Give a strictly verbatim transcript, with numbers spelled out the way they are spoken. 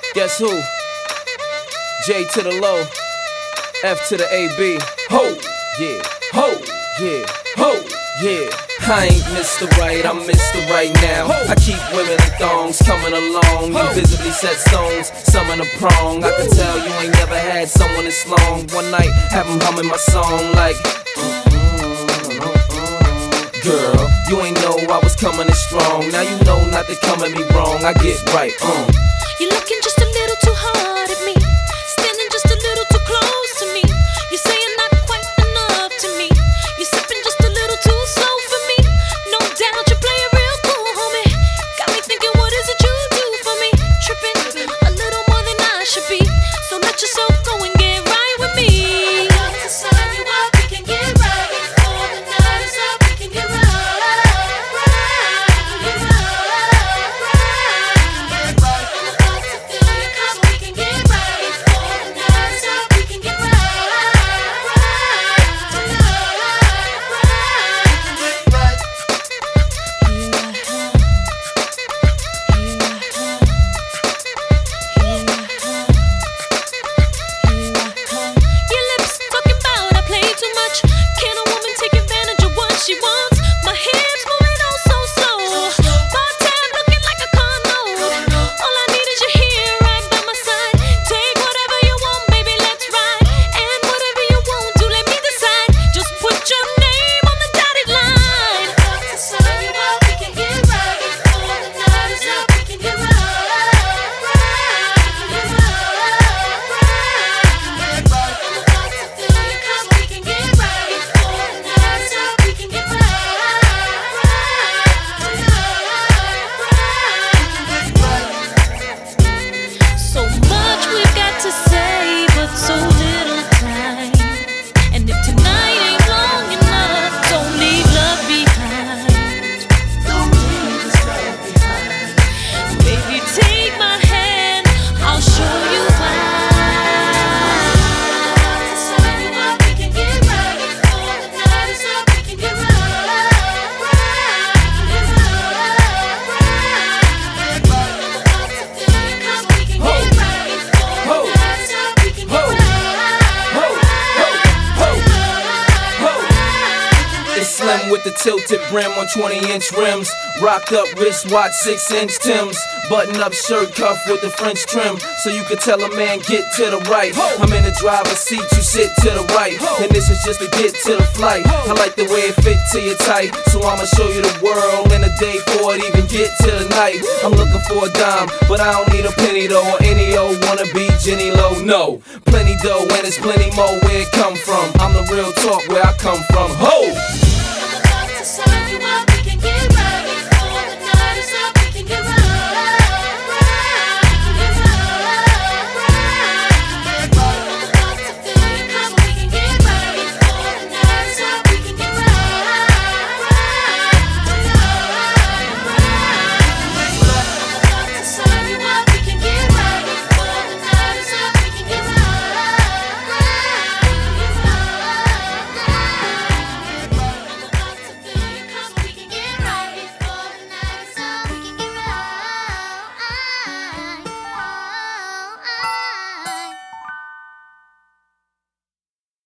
Guess who? J to the low, F to the A B. Ho, yeah, ho, yeah, ho, yeah. I ain't Mister Right, I'm Mister Right now. I keep women in thongs coming along. You visibly set stones, some in a prong. I can tell you ain't never had someone this long. One night, have them humming my song like girl, you ain't know I was coming in strong. Now you know not to come at me wrong. I get right, um. You're looking just a little too hard at me, standing just a little too close to me. You're saying not quite enough to me. You're sipping just a little too slow for me. No doubt you play it real cool, homie. Got me thinking, what is it you do for me? Tripping a little more than I should be. So let yourself go and get right with me. I'm about to sign you up, we can get right. Before the night is up, we can get right. With the tilted brim on twenty inch rims, rocked up wristwatch, six inch Timbs, button up shirt cuff with the French trim, so you can tell a man get to the right. I'm in the driver's seat, you sit to the right, and this is just to get to the flight. I like the way it fit to your tight, so I'ma show you the world in a day before it even get to the night. I'm looking for a dime, but I don't need a penny though, or any old wannabe Jenny Low. No, plenty dough and it's plenty more where it come from. I'm the real talk where I come from. Ho! Sign you up.